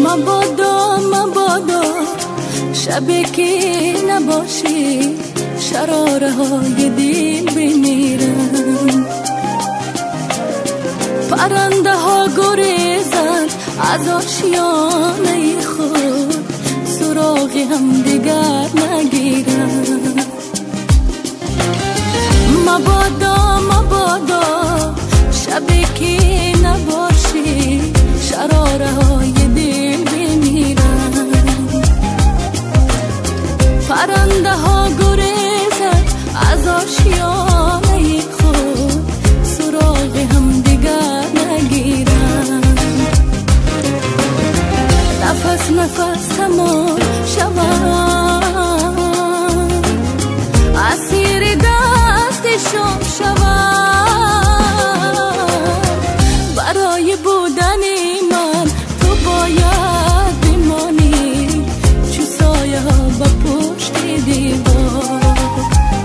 مبادا شبی که نباشی شراره های دل بمیرن، پرنده ها گریزن از آشیانه خود، سراغی هم دیگر نگیرن. مبادا شبی که نباشی شراره های دل بمیرن، پرنده ها گریزن از آشیانه خود، سراغی هم دیگر نگیرن. نفس تمام شوم، اسیر دستشون شوم. برای بودن من تو باید بمانی، چو سایه ها با پشت دیوار.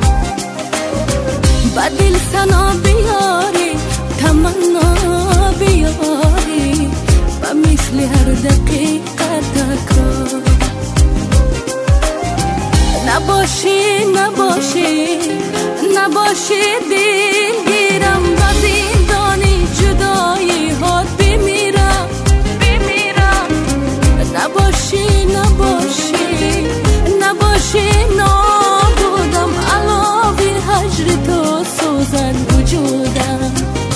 با دل سنا بیاری، تمنا بیاری، و مثل هر دقیقه تکرار. نباشی دلگیرم، و زندانی جدایی هات بمیرم. نباشی نابودم، علاوه هجر تو سوزن وجودم.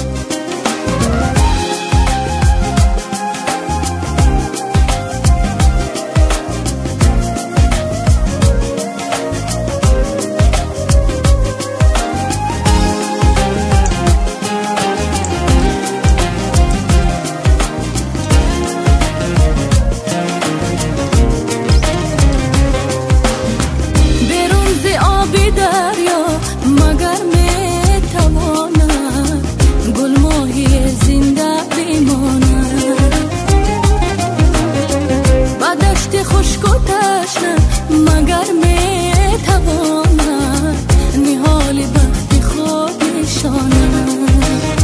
دریا مگر میتواند گل ماهی زنده بماند، با دشت خشک و تشنه مگر میتواند نهال بخت خود نشاند.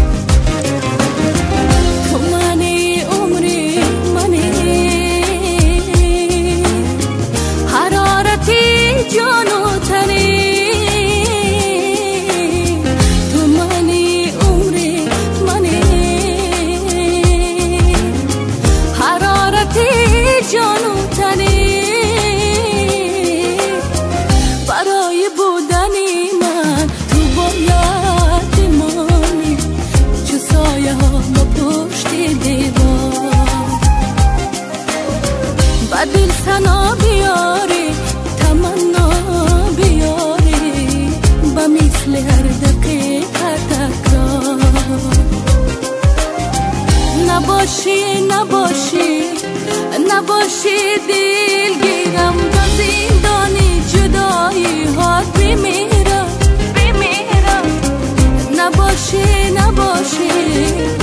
تو منی عمری، منی حرارتی جان و تنی، جانو تنی. برای بودنی من تو باید بمانی، چو سایه ها با پشت دیوار. با دل سنا بیاری، تمنا بیاری، با مثل هر دقیقه تکرار. نباشی دلگیرم، و زندانی جدایی هات بمیرم. نباشی